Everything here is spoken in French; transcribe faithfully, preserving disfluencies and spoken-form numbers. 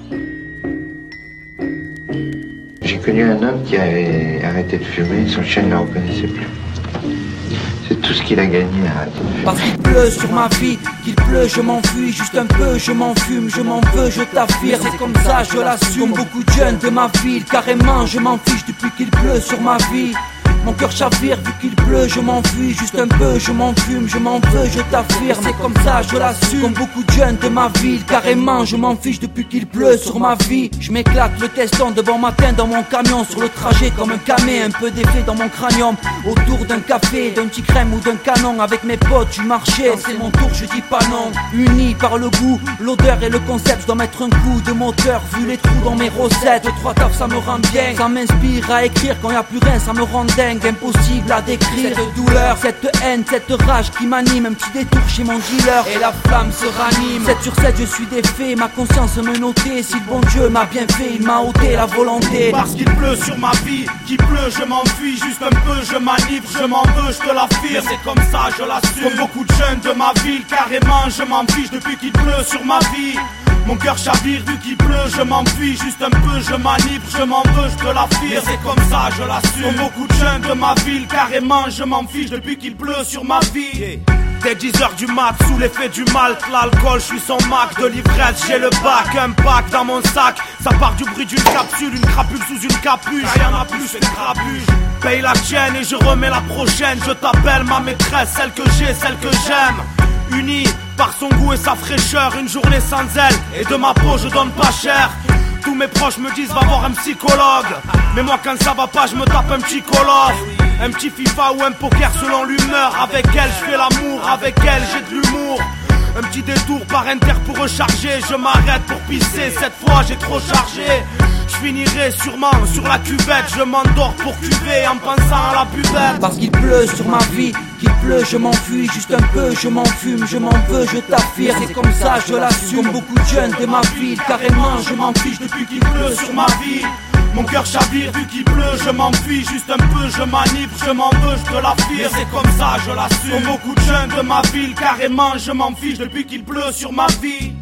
J'ai connu un homme qui avait arrêté de fumer, son chien ne le reconnaissait plus. C'est tout ce qu'il a gagné à arrêter de fumer. Parce qu'il pleut sur ma vie, qu'il pleut, je m'enfuis, juste un peu, je m'enfume, je m'en veux, je t'affirme. C'est comme ça, je l'assume, beaucoup de jeunes de ma ville, carrément, je m'en fiche depuis qu'il pleut sur ma vie. Mon cœur chavire vu qu'il pleut, je m'enfuis, juste un peu, je m'enfume, je m'en veux, je t'affirme. C'est comme ça, je l'assume, comme beaucoup de jeunes de ma ville, carrément, je m'en fiche depuis qu'il pleut sur ma vie. Je m'éclate le teston de bon matin dans mon camion, sur le trajet comme un camé, un peu d'effet dans mon cranium. Autour d'un café, d'un petit crème ou d'un canon, avec mes potes du marché, c'est mon tour, je dis pas non. Unis par le goût, l'odeur et le concept, je dois mettre un coup de moteur, vu les trous dans mes recettes. Le trois taf ça me rend bien, ça m'inspire à écrire, quand y a plus rien ça me rend dingue. Impossible à décrire cette douleur, cette haine, cette rage qui m'anime. Un petit détour chez mon dealer et la flamme se ranime. sept sur sept je suis défait, ma conscience me notait. Si le bon Dieu m'a bien fait, il m'a ôté la volonté. Parce qu'il pleut sur ma vie, qu'il pleut je m'enfuis, juste un peu je m'enivre, je m'en veux, je te l'affirme. C'est comme ça je l'assume, comme beaucoup de jeunes de ma ville, carrément je m'en fiche depuis qu'il pleut sur ma vie. Mon cœur chavire vu qu'il pleut, je m'enfuis, juste un peu, je m'enivre, je m'en veux, je te l'affirme. C'est comme ça, je l'assume. Comme beaucoup de jeunes de ma ville, carrément, je m'en fiche depuis qu'il pleut sur ma vie. Dès dix heures du mat, sous l'effet du malt, l'alcool, je suis son Mac, de l'ivresse, j'ai le bac, un pack dans mon sac. Ça part du bruit d'une capsule, une crapule sous une capuche. Rien à plus, c'est une crapuche. Paye la tienne et je remets la prochaine. Je t'appelle ma maîtresse, celle que j'ai, celle que j'aime. Unis par son goût et sa fraîcheur, une journée sans elle, et de ma peau je donne pas cher. Tous mes proches me disent va voir un psychologue, mais moi quand ça va pas je me tape un petit Call of, un petit FIFA ou un poker selon l'humeur. Avec elle je fais l'amour, avec elle j'ai de l'humour. Un petit détour par Inter pour recharger, je m'arrête pour pisser, cette fois j'ai trop chargé. Je finirai sûrement sur la cuvette, je m'endors pour cuver en pensant à la buvette. Parce qu'il pleut sur ma vie, qu'il pleut je m'enfuis, juste un peu je m'enfume, je m'en veux, je t'affirme. C'est comme ça je l'assume, comme beaucoup de jeunes de ma ville, carrément je m'en fiche depuis qu'il pleut sur ma vie. Mon cœur chavire vu qu'il pleut, je m'enfuis, juste un peu je m'enivre, je m'en veux, je te l'affirme. C'est comme ça je l'assume, comme beaucoup de jeunes de ma ville, carrément je m'en fiche depuis qu'il pleut sur ma vie.